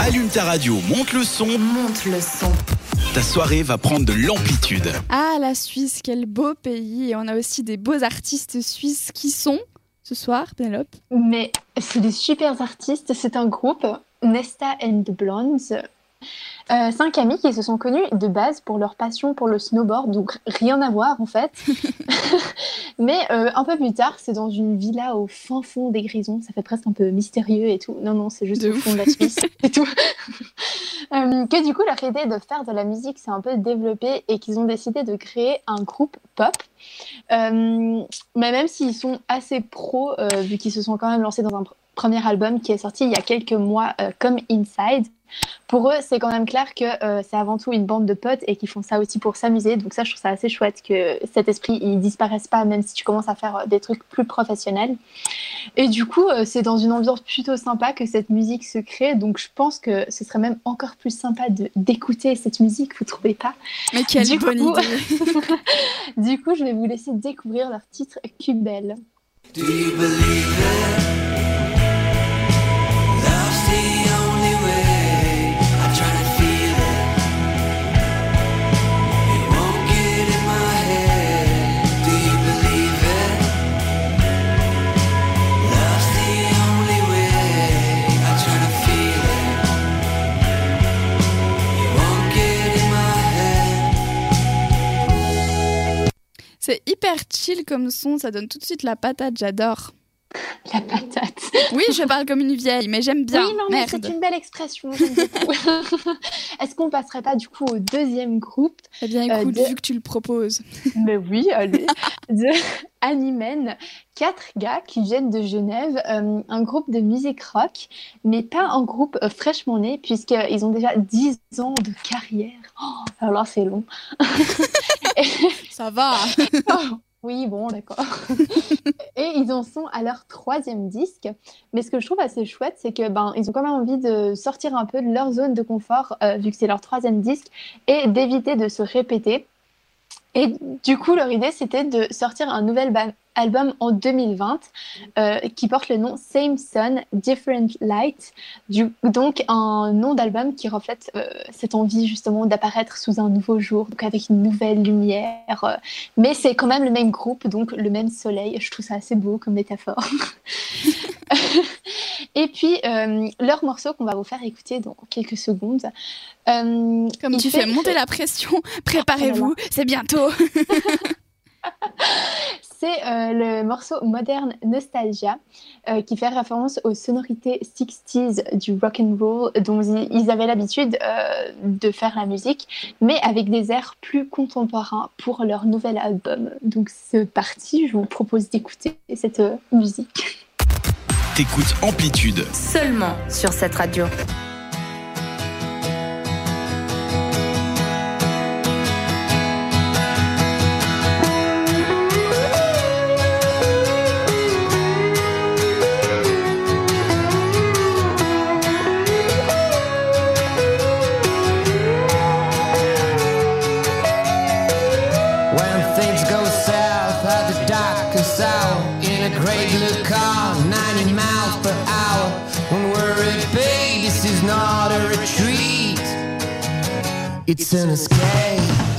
Allume ta radio, monte le son. Monte le son. Ta soirée va prendre de l'amplitude. Ah, la Suisse, quel beau pays. Et on a aussi des beaux artistes suisses qui sont, ce soir, Pénélope. Mais c'est des super artistes. C'est un groupe, Nesta and the Blondes. 5 amis qui se sont connus de base pour leur passion pour le snowboard, donc rien à voir en fait. Mais un peu plus tard, c'est dans une villa au fin fond des Grisons, ça fait presque un peu mystérieux et tout. Non, c'est juste au fond de la Suisse et tout. Que du coup, leur idée de faire de la musique s'est un peu développée et qu'ils ont décidé de créer un groupe pop. Mais même s'ils sont assez pros, vu qu'ils se sont quand même lancés dans un premier album qui est sorti il y a quelques mois, comme Inside. Pour eux, c'est quand même clair que c'est avant tout une bande de potes et qu'ils font ça aussi pour s'amuser. Donc ça, je trouve ça assez chouette que cet esprit, il disparaisse pas, même si tu commences à faire des trucs plus professionnels. Et du coup, c'est dans une ambiance plutôt sympa que cette musique se crée. Donc je pense que ce serait même encore plus sympa d'écouter cette musique, vous trouvez pas? Mais quelle bonne idée. Du coup, je vais vous laisser découvrir leur titre Cubelle. Do you believe it? Love's the only way. I try to feel it. It won't get in my head. Do you believe it? Love's the only way. I try to feel it. It won't get in my head. C'est hyper chill comme son, ça donne tout de suite la patate, j'adore. La patate. Oui, je parle comme une vieille, mais j'aime bien. Oui, non, mais Merde. c'est une belle expression, j'aime beaucoup. Est-ce qu'on passerait pas du coup au deuxième groupe? Eh bien, écoute, vu que tu le proposes. Mais oui, allez. De Animen, 4 gars qui viennent de Genève, un groupe de musique rock, mais pas un groupe fraîchement né, puisqu'ils ont déjà 10 ans de carrière. Oh, alors c'est long. Ça va. Oui, bon, d'accord. Et ils en sont à leur 3e disque. Mais ce que je trouve assez chouette, c'est que ils ont quand même envie de sortir un peu de leur zone de confort, vu que c'est leur 3e disque, et d'éviter de se répéter. Et du coup, leur idée, c'était de sortir un nouvel album en 2020 qui porte le nom Same Sun, Different Light. Donc, un nom d'album qui reflète cette envie justement d'apparaître sous un nouveau jour, donc avec une nouvelle lumière. Mais c'est quand même le même groupe, donc le même soleil. Je trouve ça assez beau comme métaphore. Et puis, leur morceau qu'on va vous faire écouter dans quelques secondes. Comme tu fais monter la pression, préparez-vous, c'est bientôt. C'est le morceau Modern Nostalgia qui fait référence aux sonorités 60s du rock'n'roll dont ils avaient l'habitude de faire la musique, mais avec des airs plus contemporains pour leur nouvel album. Donc c'est parti, je vous propose d'écouter cette musique. T'écoutes Amplitude. Seulement sur cette radio. It's an escape.